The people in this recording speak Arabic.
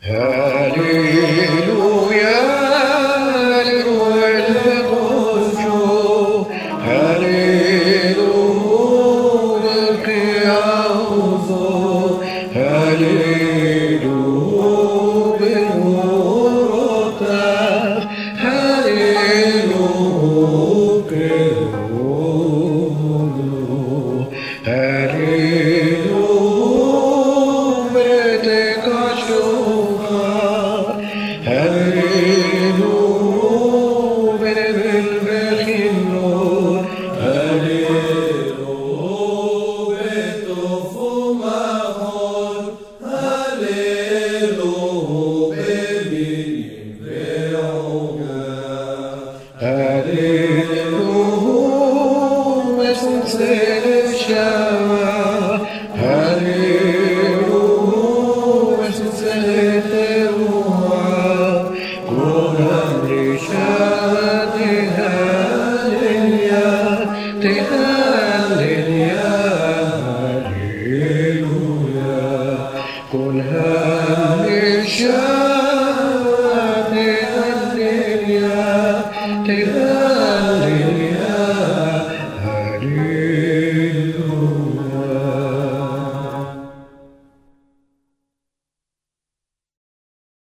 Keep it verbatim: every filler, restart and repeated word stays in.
هاليلويا للقدس هاليلويا القيامة هاليلويا بالمرتب هاليلويا هاليلويا بيتك أشوفها هاليلويا بالبخ النور هاليلويا بتوفو مخول هاليلويا بمين بعوجا هاليلويا سنسل الشمع هاليلويا سنسل الروح كل أمر شاد هاليلويا تهاليلويا هاليلويا كل أمر شاد